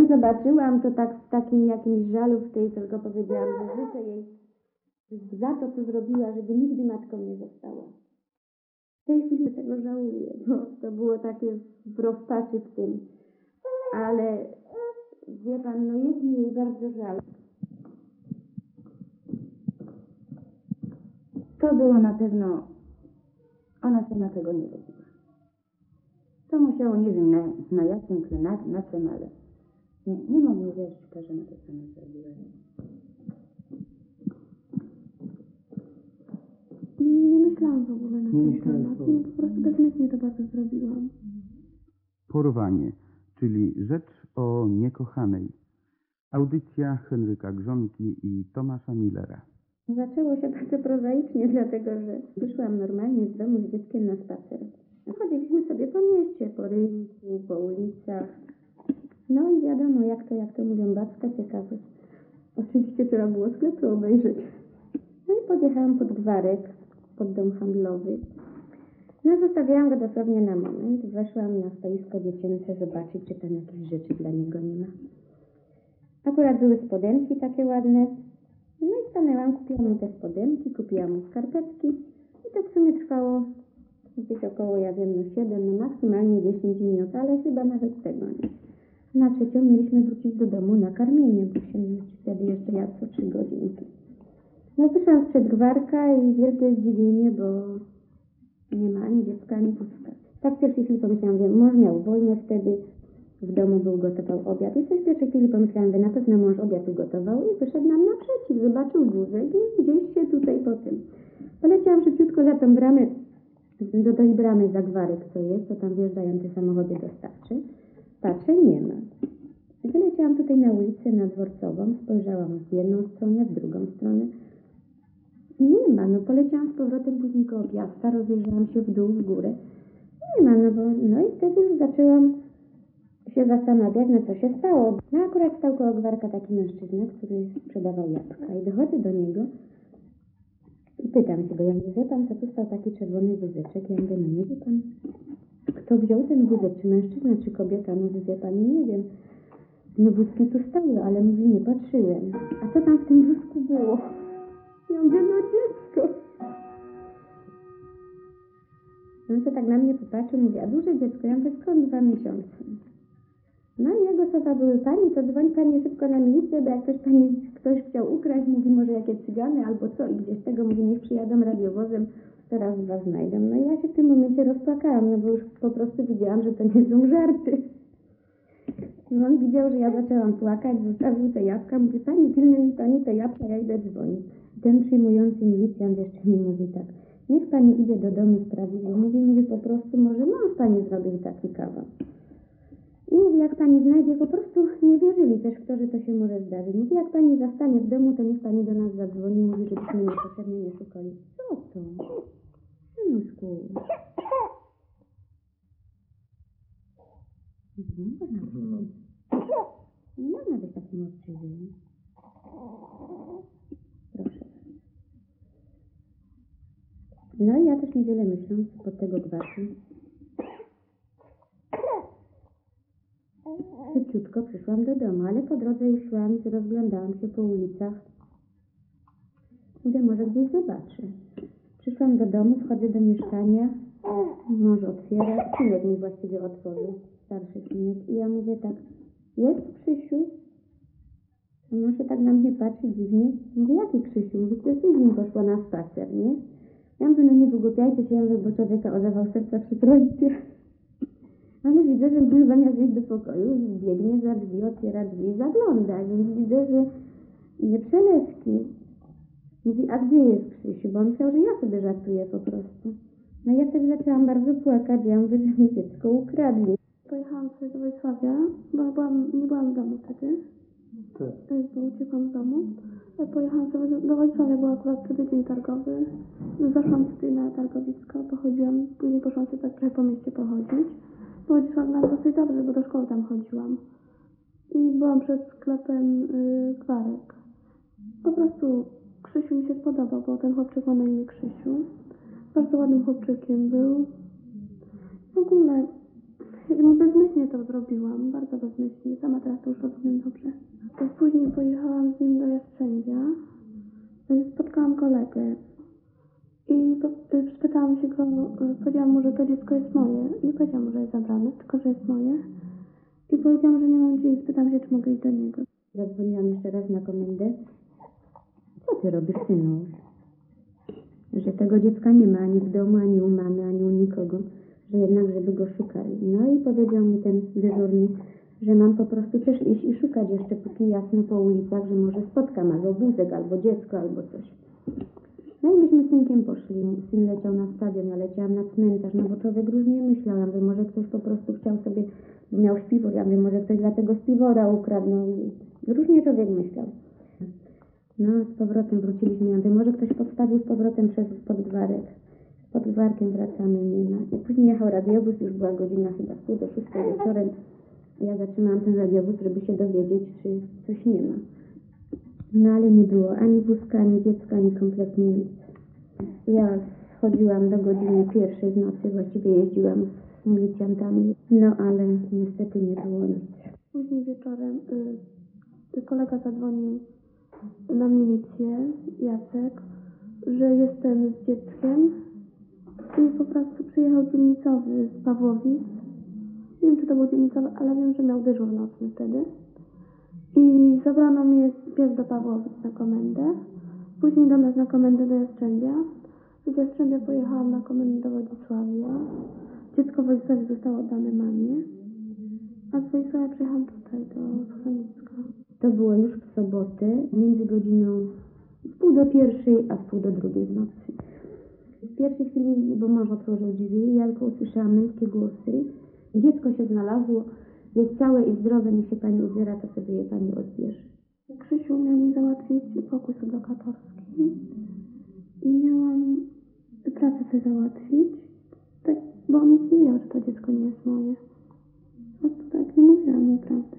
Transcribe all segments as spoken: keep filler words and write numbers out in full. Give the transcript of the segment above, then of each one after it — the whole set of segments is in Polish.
zobaczyłam, to tak w takim jakimś żalu w tej, tylko powiedziałam, że życzę jej za to, co zrobiła, żeby nigdy matką nie została. W tej chwili tego żałuję, bo to było takie w rozpaczy w tym. Ale wie pan, no jest mi jej bardzo żal. To było na pewno, ona sama tego nie robiła. To musiało, nie wiem na, na jakim tle, na, na czym, ale nie, nie mogę wierzyć, że na to samo zrobiła. Nie myślałam w ogóle na Nie ten myślałam temat. w Nie, ogóle. po prostu bezmyślnie to bardzo zrobiłam. Porwanie, czyli rzecz o niekochanej. Audycja Henryka Grzonki i Tomasza Millera. Zaczęło się bardzo prozaicznie, dlatego że wyszłam normalnie z domu z dzieckiem na spacer. Chodziliśmy sobie po mieście, po rynku, po ulicach. No i wiadomo, jak to, jak to mówią, babska ciekawość. Oczywiście trzeba było sklepy obejrzeć. No i podjechałam pod gwarek, pod dom handlowy. No zostawiałam go dosłownie na moment. Weszłam na stoisko dziecięce zobaczyć, czy tam jakieś rzeczy dla niego nie ma. Akurat były spodenki takie ładne. No i stanęłam, kupiłam mu te spodenki, kupiłam mu skarpetki. I to w sumie trwało gdzieś około, ja wiem, no siedem, no maksymalnie dziesięć minut, ale chyba nawet tego nie. Na trzecią mieliśmy wrócić do domu na karmienie, bo się wtedy jeszcze ja co trzy godzinki. No wyszłam sprzed gwarka i wielkie zdziwienie, bo nie ma ani dziecka, ani pustka. Tak w pierwszej chwili pomyślałam, że mąż miał wolne wtedy, w domu był, gotował obiad. I coś w pierwszej chwili pomyślałam, że na pewno mąż obiad ugotował i wyszedł nam naprzeciw, zobaczył wózek i gdzieś się tutaj po tym. Poleciałam szybciutko za tą bramę, do tej bramy za gwarek, co jest, to tam wjeżdżają te samochody dostawcze. Patrzę, nie ma. Wyleciałam tutaj na ulicę, na Dworcową, spojrzałam w jedną stronę, w drugą stronę. Nie ma, no poleciałam z powrotem później koło Piasta, rozejrzałam się w dół, w górę. Nie ma, no bo, no i wtedy już zaczęłam się zastanawiać, no co się stało. No akurat stał koło gwarka taki mężczyzna, który sprzedawał jabłka i dochodzę do niego i pytam się go, ja mówię, wie pan, co tu stał taki czerwony wózeczek? Ja mówię, no nie wie pan, kto wziął ten wózek, czy mężczyzna, czy kobieta? Mówi, wie pani, nie wiem. No wózki tu stały, ale mówi, nie patrzyłem. A co tam w tym wózku było? Ja mówię, no dziecko. On się tak na mnie popatrzył, mówi, a duże dziecko? Ja mówię, skąd dwa miesiące? No i jego słowa były, pani, to dzwoń pani szybko na milicję, bo jak ktoś pani, ktoś chciał ukraść, mówi, może jakie cygany albo co, i gdzieś tego, mówi, niech przyjadą radiowozem, teraz was znajdą. No i ja się w tym momencie rozpłakałam, no bo już po prostu widziałam, że to nie są żarty. No on widział, że ja zaczęłam płakać, zostawił te jabłka, mówi, pani, pilnuj mi pani te jabłka, ja idę dzwonić. Ten przyjmujący milicjant jeszcze mi mówi tak, niech pani idzie do domu sprawdzić, bo mówi, mówi po prostu, może mąż pani zrobił taki kawał. I mówi, jak pani znajdzie, po prostu nie wierzyli też w to, że to się może zdarzyć. Mówi, jak pani zastanie w domu, to niech pani do nas zadzwoni, mówi, żebyśmy niepotrzebnie nie szukali. Co to? Synuszku. Mhm, można być. Nie można być takim obczyznym. Proszę. No i ja też niewiele myśląc pod tego gwartu. Szybciutko przyszłam do domu, ale po drodze już szłam i rozglądałam się po ulicach. Mówię, może gdzieś zobaczę. Przyszłam do domu, wchodzę do mieszkania, mąż otwiera, synek mi właściwie otworzył, starszy synek. I ja mówię tak, jest Krzysiu? A mąż się tak na mnie patrzy dziwnie. Mówię, jaki Krzysiu? Mówię, to ty z nim poszła na spacer, nie? Ja mówię, no nie wygłupiajcie się, ja mówię, bo człowieka o zawał serca przyprowadzicie. Ale widzę, że mąż zamiast iść do pokoju, biegnie za drzwi, otwiera drzwi i zagląda, więc widzę, że nie przelewki. Mówi, a gdzie jest Krzysiu? Bo on myślał, że ja sobie żartuję po prostu. No i ja wtedy zaczęłam bardzo płakać, ja mówię, że mi dziecko ukradli. Pojechałam sobie do Wrocławia, bo byłam, nie byłam w domu wtedy, Tak. bo uciekłam z domu. Pojechałam sobie do, do Wrocławia, bo akurat wtedy dzień targowy. Zaszłam tutaj na targowisko, pochodziłam, później poszłam sobie tak trochę po mieście pochodzić. Chodziłam nam dosyć dobrze, bo do szkoły tam chodziłam. I byłam przed sklepem yy, gwarek. Po prostu Krzysiu mi się spodobał, bo ten chłopczyk ma na imię Krzysiu. Bardzo ładnym chłopczykiem był. W ogóle jakby bezmyślnie to to zrobiłam, bardzo bezmyślnie, sama teraz to już rozumiem dobrze. To później pojechałam z nim do Jastrzębia, spotkałam kolegę i po- y, spytałam się go, y, powiedziałam mu, że to dziecko jest moje. Nie powiedziałam mu, że jest zabrane, tylko że jest moje. I powiedziałam, że nie mam gdzie i spytałam się, czy mogę iść do niego. Zadzwoniłam jeszcze raz na komendę. Co ty robisz, synu? Że tego dziecka nie ma ani w domu, ani u mamy, ani u nikogo. Że jednak, żeby go szukali. No i powiedział mi ten dyżurny, że mam po prostu też iść i szukać jeszcze póki jasno po ulicach, że może spotkam albo wózek, albo dziecko, albo coś. No i myśmy z synkiem poszli. Syn leciał na stadion, ja leciałam na cmentarz, no bo człowiek różnie myślał. Ja mówię, może ktoś po prostu chciał sobie, bo miał śpiwór, ja mówię, może ktoś dlatego śpiwora ukradł. No, różnie człowiek myślał. No, z powrotem wróciliśmy, ja mówię, może ktoś podstawił z powrotem przez podgwarek. Z podgwarkiem wracamy, nie ma. I później jechał radiowóz, już była godzina chyba pół do szóstej wieczorem. Ja zatrzymałam ten radiowóz, żeby się dowiedzieć, czy coś nie ma. No ale nie było ani wózka, ani dziecka, ani kompletnie nic. Ja schodziłam do godziny pierwszej w nocy, właściwie jeździłam z milicjantami, no ale niestety nie było nic. Później wieczorem y, kolega zadzwonił na milicję, Jacek, że jestem z dzieckiem i po prostu przyjechał dzielnicowy z Pawłowic. Nie wiem, czy to był dzielnicowy, ale wiem, że miał dyżur nocny wtedy. I zabrano mnie pierw do Pawłowic na komendę, później do nas na komendę do Jastrzębia. Z Jastrzębia pojechałam na komendę do Wodzisławia. Dziecko w Wodzisławiu zostało oddane mamie, a z Wodzisławia przyjechałam tutaj do schroniska. To było już w sobotę, między godziną w pół do pierwszej, a w pół do drugiej w nocy. W pierwszej chwili, bo mąż otworzył drzwi, ja tylko usłyszałam męskie głosy. Dziecko się znalazło, jest całe i zdrowe, niech się pani ubiera, to sobie je pani odbierze. Krzysiu miał mi załatwić pokój sublokatorski i miałam pracę sobie załatwić, tak, bo on nic nie wiedział, że to dziecko nie jest moje. Po prostu tak nie mówiłam mu prawdy.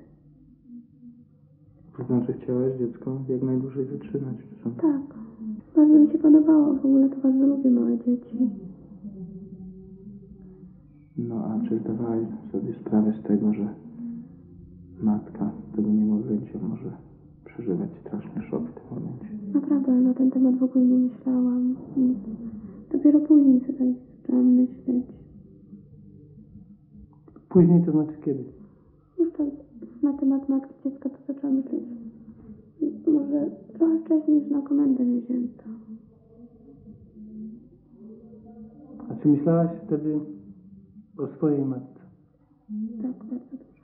To znaczy chciałaś dziecko jak najdłużej zatrzymać? Czy co? Tak. Bardzo mi się podobało, w ogóle to bardzo lubię małe dzieci. No a czy zdawałaś sobie sprawę z tego, że matka tego niemowlęcia może przeżywać straszny szok w tym momencie? Naprawdę na ten temat w ogóle nie myślałam. Nic. Dopiero później sobie tak zaczęłam myśleć. Później to znaczy kiedy? Już tak na temat matki dziecka to zaczęłam myśleć. Może trochę wcześniej niż na komendę mnie wzięto. A czy myślałaś wtedy o swojej matce? Tak, bardzo dużo.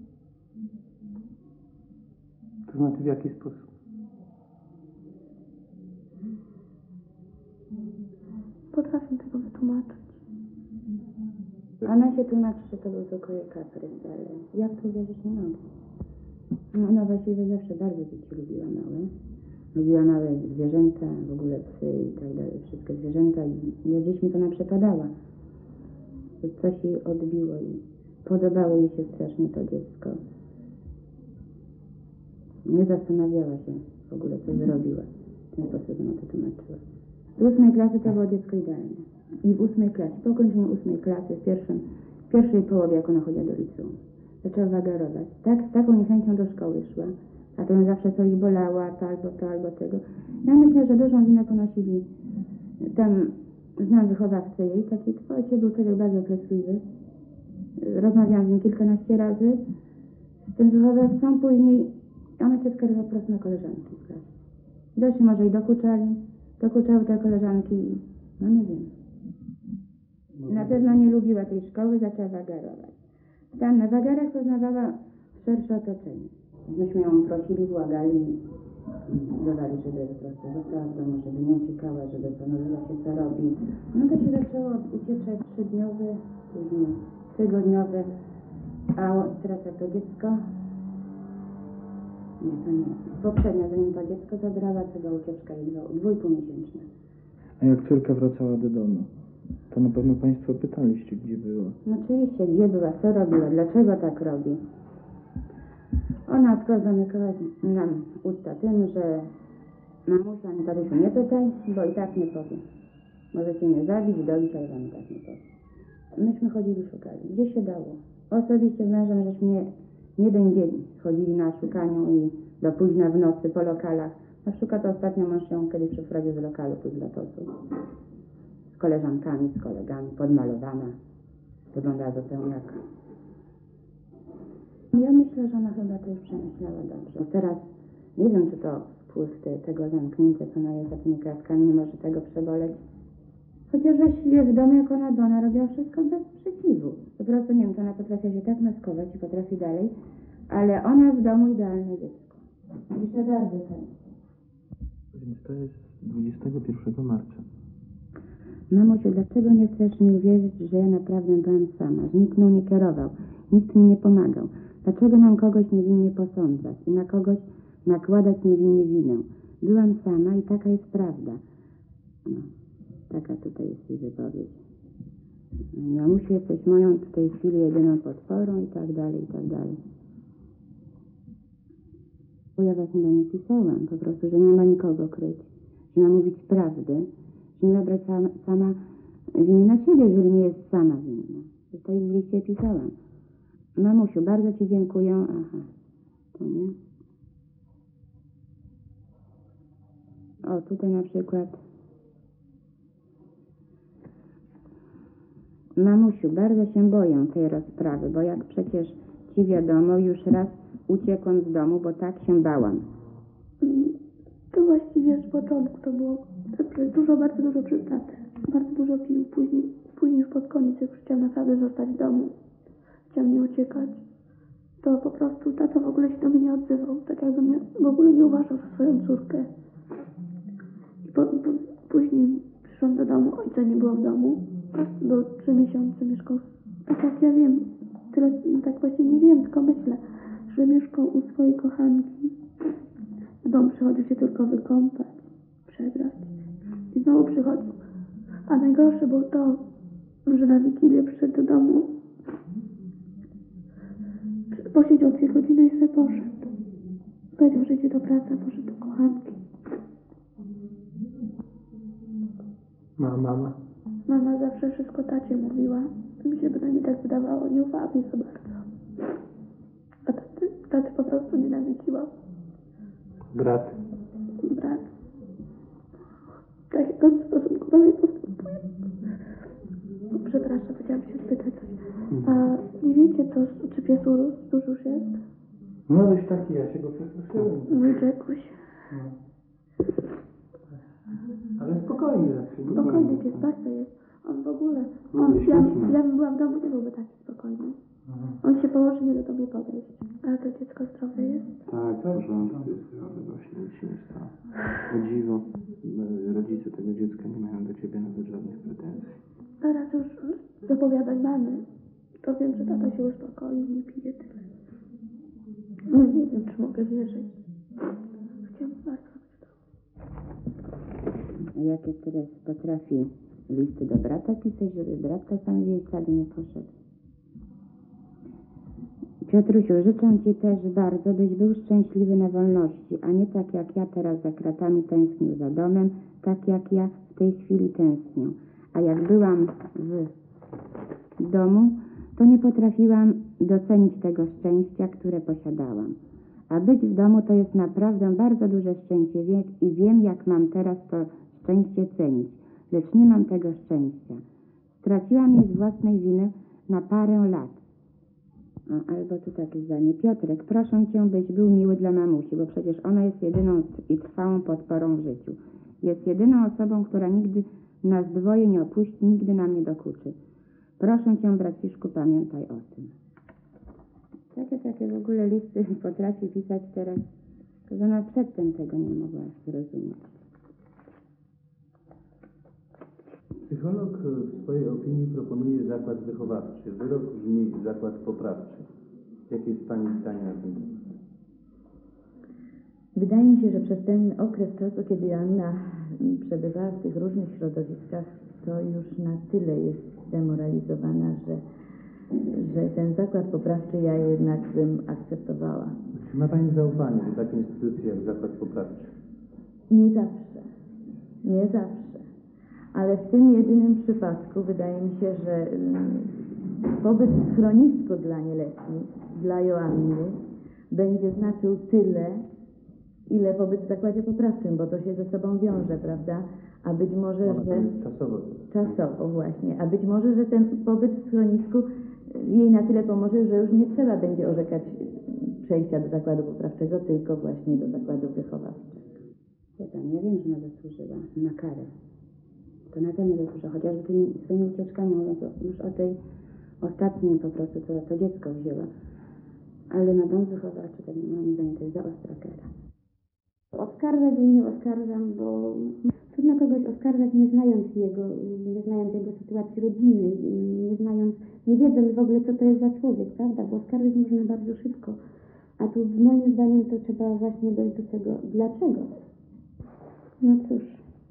To znaczy w jaki sposób? Potrafię tego wytłumaczyć. Ona się tłumaczy, że to był tylko jej kaprys, ale ja w to wierzyć nie mogę. No, ona właściwie zawsze bardzo dzieci lubiła małe. Lubiła małe zwierzęta, w ogóle psy i tak dalej, wszystkie zwierzęta i do dzieci mi to ona przepadała. To coś jej odbiło i podobało jej się strasznie to dziecko. Nie zastanawiała się w ogóle, co zrobiła. W ten sposób ona to tłumaczyła. Z ósmej klasy to było dziecko idealne. I w ósmej klasie, po ukończeniu ósmej klasy, w, pierwszym, w pierwszej połowie, jak ona chodziła do liceum, zaczęła wagarować. Tak, z taką niechęcią do szkoły szła. A to ją zawsze coś bolało, a to albo to, albo tego. Ja myślę, że dużą winę ponosili tam, znam wychowawcę jej, taki ojciec był człowiek bardzo troskliwy. Rozmawiałam z nim kilkanaście razy z tym wychowawcą, później ona się skarżyła po prostu na koleżanki w klasie. Doszli może i dokuczali, dokuczały te koleżanki, no nie wiem. Na pewno nie lubiła tej szkoły, zaczęła wagarować. Tam na wagarach poznawała szersze otoczenie. Myśmy ją prosili, błagali, dodali, żeby po prostu została w domu, żeby nie uciekała, żeby zastanowiła się, co robi. No to się zaczęło od ucieczek trzydniowych, później tygodniowych, a teraz jak to dziecko, nie, to nie. Poprzednia, zanim to dziecko zabrała, to była ucieczka jej dwójpółmiesięczna. A jak córka wracała do domu, to na pewno państwo pytaliście, gdzie była. No oczywiście, gdzie była, co robiła, dlaczego tak robi. Ona tylko zamykała nam usta tym, że mamusia, ani tatusiu nie pytaj, bo i tak nie powiem. Możecie mnie zabić, dobić, ale wam i tak nie powiem. myśmy chodzili, szukali. Gdzie się dało? Osobiście z mężem żeśmy nie, jeden dzień chodzili na szukaniu i do późna w nocy po lokalach. Na przykład ostatnio mąż ją kiedyś przyprowadził z lokalu tu z Lotosu. Z koleżankami, z kolegami, podmalowana. Wyglądała zupełnie jak... Ja myślę, że ona chyba to już przemyślała dobrze. Teraz nie wiem, czy to wpływ te, tego zamknięcia, co ona jest za tymi kratkami, nie może tego przeboleć. Chociaż właściwie w domu, jak ona, bo ona robiła wszystko bez sprzeciwu. Po prostu, nie wiem, to ona potrafi się tak maskować i potrafi dalej, ale ona w domu idealne dziecko. Myślę bardzo chętnie. Więc to jest dwudziestego pierwszego marca. Mamusiu, dlaczego nie chcesz mi uwierzyć, że ja naprawdę byłam sama, że nikt mną nie kierował, nikt mi nie pomagał? Dlaczego mam kogoś niewinnie posądzać i na kogoś nakładać niewinnie winę? Byłam sama i taka jest prawda. No, taka tutaj jest jej wypowiedź. Mamusiu, jesteś moją w tej chwili jedyną podporą i tak dalej, i tak dalej. Bo ja właśnie do niej pisałam, po prostu, że nie ma nikogo kryć, że ma mówić prawdę, że nie ma brać sama, sama winy na siebie, jeżeli nie jest sama winna. To i w liście pisałam. Mamusiu, bardzo ci dziękuję. Aha, to nie. O, tutaj na przykład. Mamusiu, bardzo się boję tej rozprawy, bo jak przecież ci wiadomo, już raz uciekłam z domu, bo tak się bałam. To właściwie z początku to było dużo, bardzo dużo przypraty. Bardzo dużo pił. Później, później już pod koniec, jak już chciałam naprawdę zostać w domu, chciałam nie uciekać, to po prostu tato w ogóle się do mnie nie odzywał. Tak jakby mnie w ogóle nie uważał za swoją córkę. I po, po, później przyszłam do domu, ojca nie było w domu. Był trzy miesiące, mieszkał, tak jak ja wiem, tyle, no tak właśnie nie wiem, tylko myślę, że mieszkał u swojej kochanki. W dom przychodził się tylko wykąpać, przebrać i znowu przychodził. A najgorsze było to, że na Wigilię przyszedł do domu, posiedział dwie godziny i sobie poszedł. Powiedział, że idzie do pracy, a poszedł do kochanki. Ma mama? Mama zawsze wszystko tacie mówiła. Mi się bynajmniej tak wydawało, nie ufała mi za bardzo. A taty, taty po prostu nienawidziła. Brat? Brat. Tak jak on w stosunku do mnie postępuje. No, przepraszam, chciałam się spytać coś. A nie wiecie, co, czy pies urósł? Duży już jest? No już taki, ja się go przestraszyłem. Mój Jackuś. No. Ale spokojnie. Znaczy, Spokojny pies, bardzo jest. On w ogóle, No, on, ja, śliczny. ja bym była w domu, nie byłby taki spokojny. Mhm. On się położy, nie da do mnie podejść. Ale to dziecko zdrowe jest? Tak, w porządku jest zdrowy, właśnie nic się nie stało. O dziwo, e, rodzice tego dziecka nie mają do ciebie nawet żadnych pretensji. Teraz już z opowiadań mamy, to wiem, że tata się uspokoił, nie pije tyle. No nie wiem, czy mogę wierzyć. Chciałam bardzo być to. Jakie teraz potrafi listy do brata pisać, żeby brat czasami w jej ślady nie poszedł. Piotrusiu, życzę ci też bardzo, byś był szczęśliwy na wolności, a nie tak jak ja teraz za kratami tęsknił za domem, tak jak ja w tej chwili tęsknię. A jak byłam w domu, to nie potrafiłam docenić tego szczęścia, które posiadałam. A być w domu to jest naprawdę bardzo duże szczęście i wiem, jak mam teraz to szczęście cenić, lecz nie mam tego szczęścia. Straciłam je z własnej winy na parę lat. O, albo tu takie zdanie. Piotrek, proszę cię, byś był miły dla mamusi, bo przecież ona jest jedyną i trwałą podporą w życiu. Jest jedyną osobą, która nigdy nas dwoje nie opuści, nigdy nam nie dokuczy. Proszę cię, braciszku, pamiętaj o tym. Takie, takie w ogóle listy potrafi pisać teraz, że ona przedtem tego nie mogła zrozumieć. Psycholog w swojej opinii proponuje zakład wychowawczy. Wyrok brzmi zakład poprawczy. Jakie jest Pani zdanie na ten temat? Wydaje mi się, że przez ten okres czasu, kiedy Joanna przebywała w tych różnych środowiskach, to już na tyle jest zdemoralizowana, że, że ten zakład poprawczy ja jednak bym akceptowała. Czy ma Pani zaufanie do takiej instytucji jak zakład poprawczy? Nie zawsze. Nie zawsze. ale w tym jedynym przypadku wydaje mi się, że mm, pobyt w schronisku dla nieletnich, dla Joanny, będzie znaczył tyle, ile pobyt w zakładzie poprawczym, bo to się ze sobą wiąże, prawda? A być może, Ona to że... jest czasowo. Czasowo właśnie. A być może, że ten pobyt w schronisku jej na tyle pomoże, że już nie trzeba będzie orzekać przejścia do zakładu poprawczego, tylko właśnie do zakładu wychowawczego. Ja tam, ja wiem, że ona zasłużyła na karę. To na pewno zasłużyła, chociażby tymi swoimi ucieczkami, mówiąc o- już o tej ostatniej po prostu, co to dziecko wzięła. Ale na dom wychowawczy, tak moim zdaniem, to jest za ostra kara. Oskarżać jej nie oskarżam, bo trudno kogoś oskarżać nie znając jego, nie znając jego sytuacji rodzinnej, nie znając, nie wiedząc w ogóle co to jest za człowiek, prawda? Bo oskarżyć można bardzo szybko. A tu moim zdaniem to trzeba właśnie dojść do tego, dlaczego? No cóż,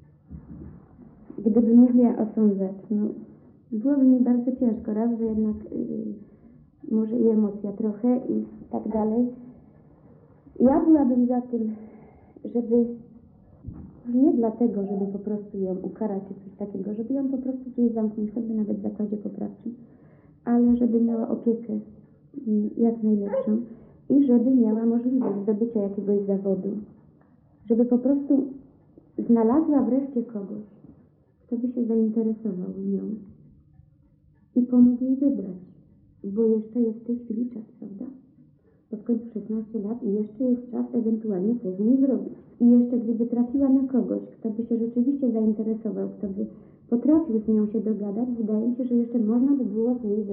gdybym nie miała osądzać, no byłoby mi bardzo ciężko, raz, że jednak y, może i emocja trochę i tak dalej. Ja byłabym za tym, żeby nie dlatego, żeby po prostu ją ukarać czy coś takiego, żeby ją po prostu gdzieś zamknąć, choćby nawet w zakładzie poprawczym, ale żeby miała opiekę mm, jak najlepszą i żeby miała możliwość zdobycia jakiegoś zawodu, żeby po prostu znalazła wreszcie kogoś, kto by się zainteresował nią i pomógł jej wybrać, bo jeszcze jest w tej chwili czas, prawda? Bo w końcu szesnaście lat i jeszcze jest czas ewentualnie coś z niej zrobić. I jeszcze gdyby trafiła na kogoś, kto by się rzeczywiście zainteresował, kto by potrafił z nią się dogadać, wydaje mi się, że jeszcze można by było z niej